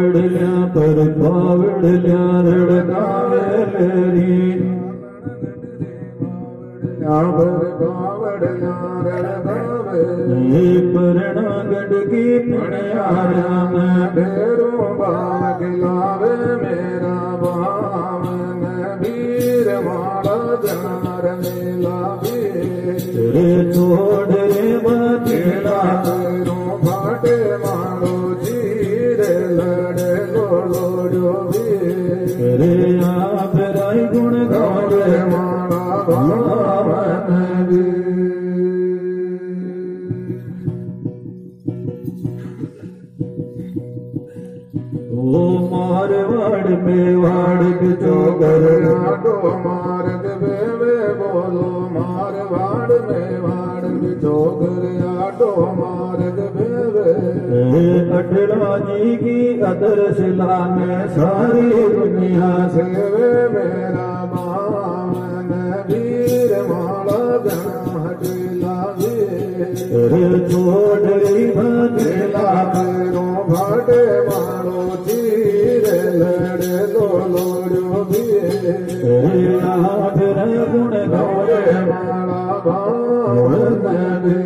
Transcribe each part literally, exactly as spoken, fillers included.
ल्या पर पावड़ ल्या रड़कावे लेरी पर पावड़ ल्या रड़कावे परना गड़गी पड़ियारा मैं भेरों बाव खिलावे मेरा बाव मैं वीर माला जनार मिलावे तेरे छोड़ रे बतेरा पैरों फाटे मारो चीरे लड़े गोलोड़ो रे आप राय गुण गावे माला भावन भी ओ मारवाड़ मेवाड़ बिचोगर नाटो मार्ग वे बोलो मारवाड़ मेवाड़ बिचोगर आटो मार्ग वे अटला जी की अदर शिला में सारी दुनिया से वे मेरा बावन वीर माला जना हटेला वे छोड़ रही भटेला पैरों भाटे मारो चीरे लड़े गोलोड़ो भी आधर गुण गौरे माला भावन भी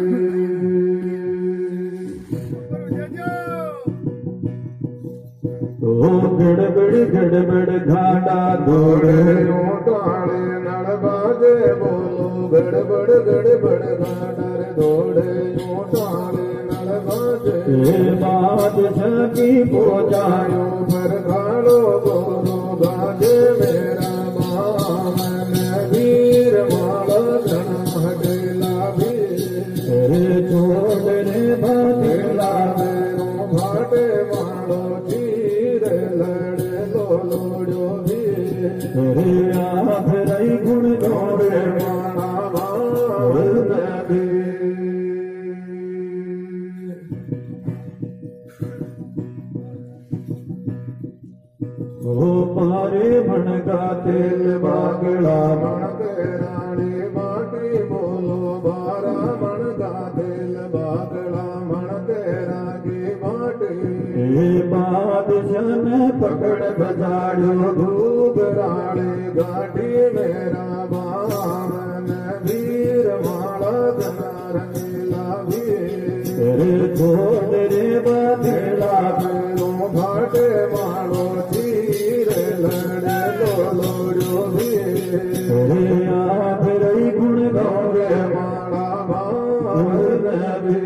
गड़बड़ गड़बड़ घाटा दौड़े टाड़े नड़ बाजे बोलो गड़बड़ गड़बड़ घाटा दौड़े टाड़े नड़ बाजे बादशाह की पूजायो पर गाड़ो बोलो बाजे मेरा बावन वीर माला जना हटेला भी छोड़ रे भाटेला मेरो भाटे मारो चीरे लड़े गोलोड़ो भी आप रही गुण गौरे माला भावन भी ओ पारे भणका तेल बागड़ा मण के रानी बाटी बोलो बारा मण का तेल बागड़ा मण के रागी बाटी बादशाह ने पकड़ बजाड़ो धूप राड़े गाटी मेरा बावन वीर माला जना रंगीला भी तेरे छोड़ रे बधेला पैरों भाटे मारो चीरे लड़े गोलोड़ो भी आप रही गुण गौरे माला भावन भी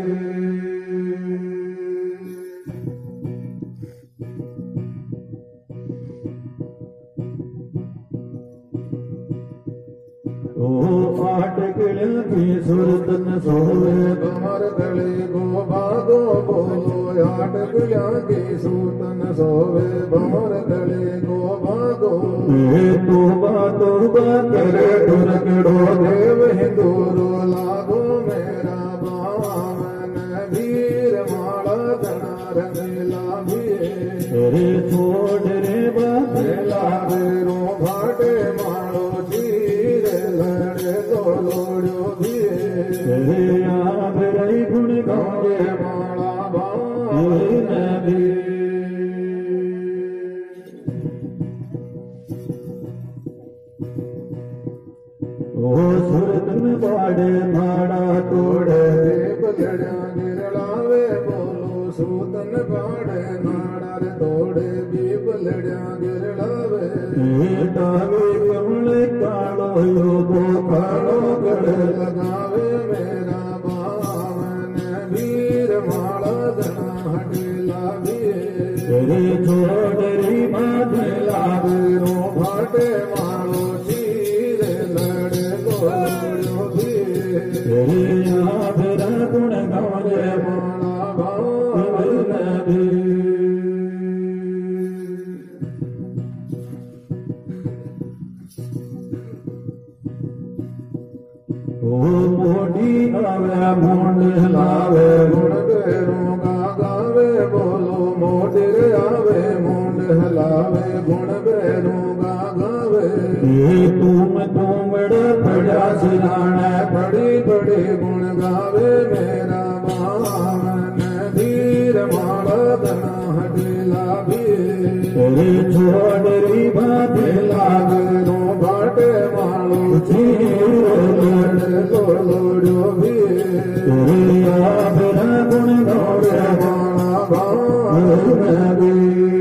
ओ आठ गिल की सुरतन सोवे बार गले गो भागो बोलो आठ गिला की सूतन सोवे बार गले गो भागो तोबा तोबा करे दुर्गड़ो देव हिंदूरो लागो मेरा बावन वीर माला जना रंगीला भी रे छोड़ रे बधेला बेरो भाटे मारो चीरे लड़े गोलोड़ो भी आप रही गुण गौरे माला भावन भी ओ सुरतन बाड़े माड़ा तोड़े देव लड़ा गिरलावे बोलो सूतन बाड़े नाड़ा रे तोड़े दीप लड़ा गिरलावे तावे कमले कालो यो दो कालो गड़े लगावे मेरा बावन वीर माला जना हटेला भी तेरे छोड़ री बधेला वीरो भाटे मारो चीरे लड़े गोलोड़ो भी आप गुण गौरे माला भावन भी ओ मोटी आवे मोंड हिलावे गुण बेरों गा गावे बोलो मोटर आवे मोंड हिलावे गुण बेरों गा गावे तुम तुमड़ पड़ा सिराना बड़ी बड़ी गुण गावे मेरा बावन वीर माला जना हटेला भी रे छोड़री बाधेला रो भाटे मालो चीर लड़ लोड़ो भी रे आभरा गुण गौरे माला भाव भी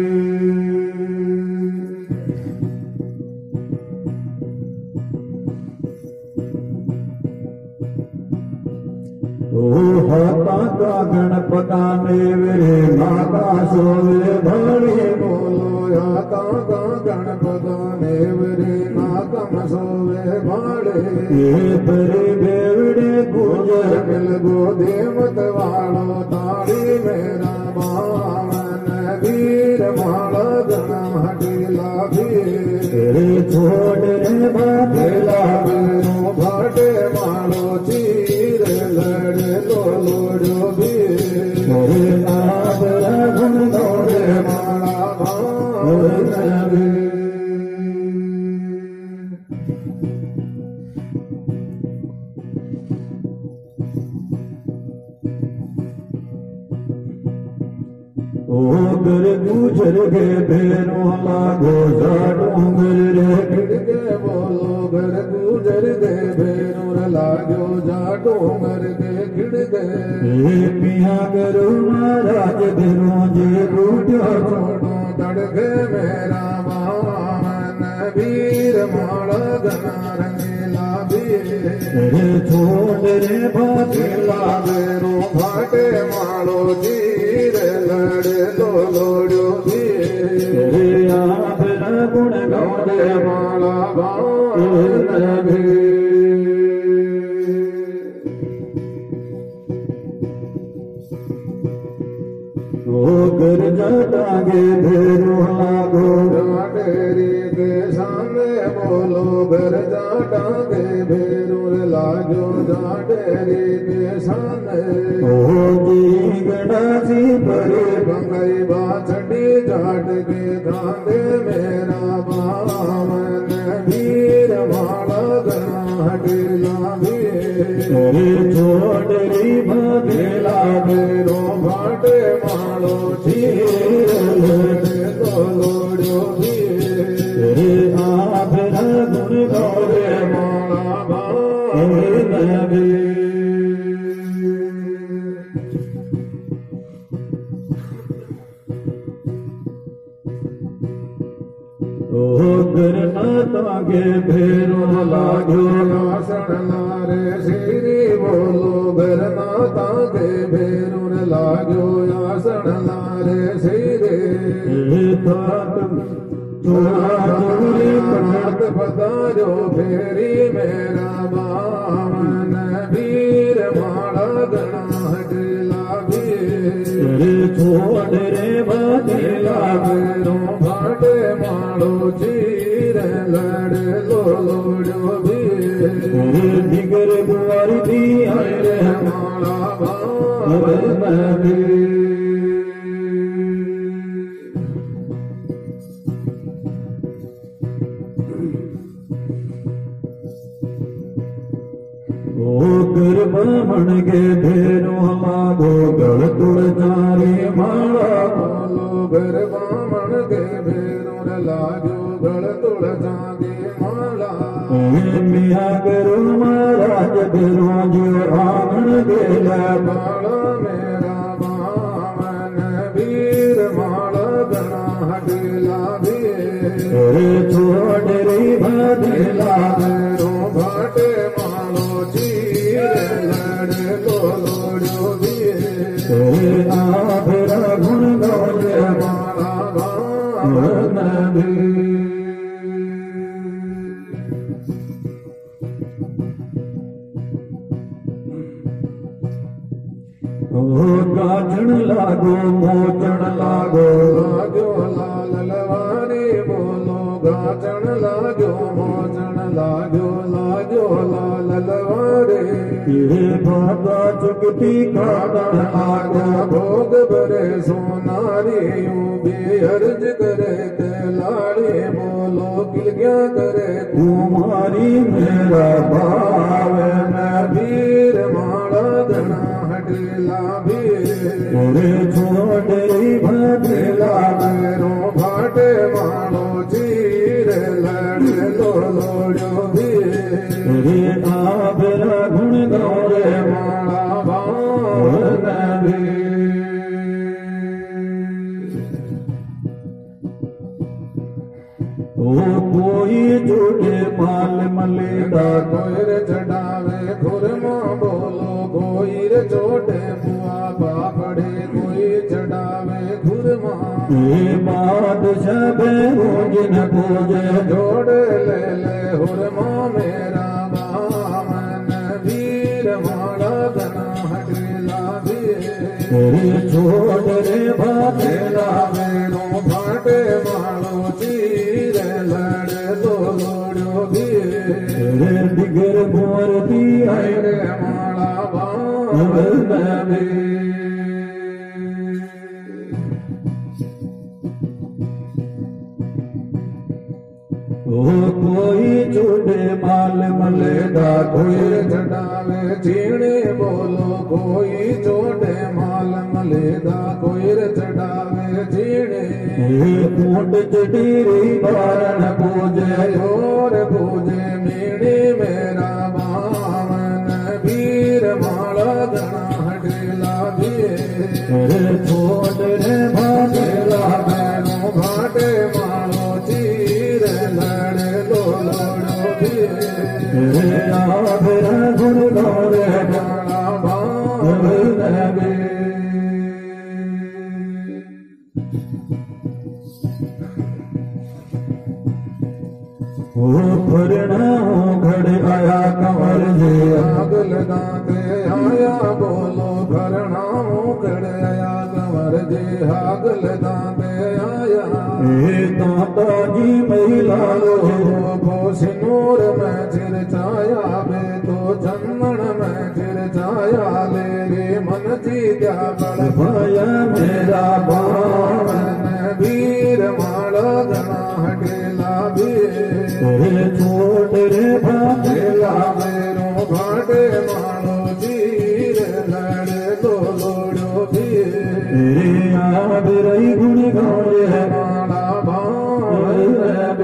ओ हता का गणपता मेरे माता सोवे भले बोलो हता का गणपता मेरे नाकम सोवे भाड़े ये परे बेवड़े गुजर मिल गो देवत वालो ताड़ी मेरा बामन वीर माला गणा हटीला भी तेरे छोड़ रे बातेला बेरो भाटे मालो चीर लड़ लोड़ो भी मोरे नाम रघुन गौरे माला भाव भी ओ गर गुजर गे भेरो लागो जाडूंगर रे खिड़के बोलो घर गुजर गे भेरो लागो जाडूंगर गे खिड़के पिया करो महाराज भेरो जे रूठो छोड़ो तड़के मेरा बामन वीर माला गना रंगीला भी छोड़ रे बातेला भेरो भाटे मालो चीर लड़ लोड़ो भी आभरा गुण गौरे माला भाव भी गर जाटागे भेरो लागो जाटेरी के सामने बोलो घर जाटागे भेरो लागो जाटेरी के सामने ओ जी गणासी परे बंगई बाछड़ी जाट के खांदे मेरा बामन वीर माला गना हटीला भी तेरे छोड़री बाधेला भेरो भाटे मालो चीर लड़ लोड़ो भी तेरे आभरा गुण गौरे माला भाव भी ओ गरनाता गे भेरो लागो आसन लारे श्री बोलो गरनाता गे भेरो लागो आसन लारे श्री तात चोरा चोरी पनात पतारो फेरी मेरा बामन वीर माला गणा हटला भी छोड़ रे बातेला भेरो भाटे मालो चीर लड़ लोड़ो भी दिगर बुआरी दी हरे माला भाव भी ओ कर बामण गे भेरो लागो गढ़ तुड़ जारे माला बोलो घर बामण गे भेरो लागो गढ़ तुड़ जागे माला मिया करो महाराज भेरो जो आंगन गेला माला मेरा बामन वीर माला गना हटला भी छोड़ रे भाधेला भेरो भाटे मालो चीर लड़ लोड़ो भी आभरा गुण गौरे माला भाव भी गाजण लागो मोचण लागो लागो लाल लवारी बोलो गाजण लागो मोचण लागो लागो लाल लवारी ये भाता चुकती कादण लागो भोग बरे सोनारी भी अर्ज करे ते लाड़ी बोलो किल क्या करे कुमारी मेरा भाव मैं वीर माला गणा हटला भी छोड़े भाटेला मेरो भाटे कोई झूठे माल मलेदा कोई रे चढ़ावे खुरमा बोलो कोई रे छोटे बुआ बापड़े कोई चढ़ावे खुरमा ये बात सब रोजन पूजे जोड़ ले ले हुरमा मेरा बामन वीर माला गना हटेला तेरे छोड़ रे भागेला वेणो भाटे मालो चीर लड़ दो लोड़ो भी तेरे दिगर मोर दी रे माला बामन ओ कोई झूठे माल मलेदा कोई चढ़ावे चीणे बोलो कोई छोटे माल मलेदा कोई चढ़ावे चीणे कूट चटीरी बारण पूजे और पूजे मीणी मेरा बामन वीर माला गणा हटेला भी छोड़ रे भागेला बैनो भाटे मालो चीर लड़ लो लोड़ो भी आभर गुण गौरे माला बामन ओ फरना घड़ आया कंवर जे आग लगाते आया बोलो भरना मुकड़ आया कंवर जे आग लगाते आया ए ताता जी महिला लो सिनूर में चिर छाया बे तो चंदन में चिर छाया ले रे मन जीत्या बड़ भया मेरा बामन वीर माला गणा हटेला भी छोड़ रे भागेला मेरो भाटे मानो चीर लड़ दो लोड़ो भी आभर गुण गौरे माला बामन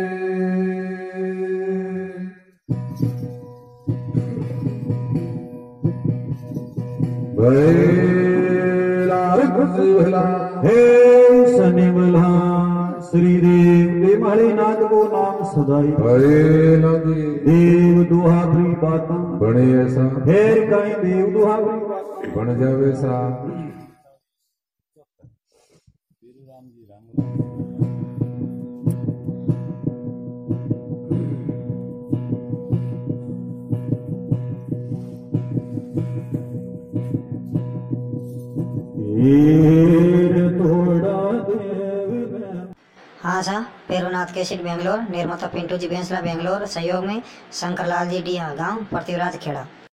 भैला खुशी भला हे शनि बला श्री देव देवाले नाथ को नाम सदाई भैला जी देव दुहाबरी बाता बने ऐसा फेर कहीं देव दुहाबरी बाता बन जावे सा हाँ सा पेरुनाथ केसिट बेंगलोर, निर्माता पिंटू जी बेंसला बेंगलोर, सहयोग में शंकरलाल जी डी गांव पृथ्वीराज खेड़ा।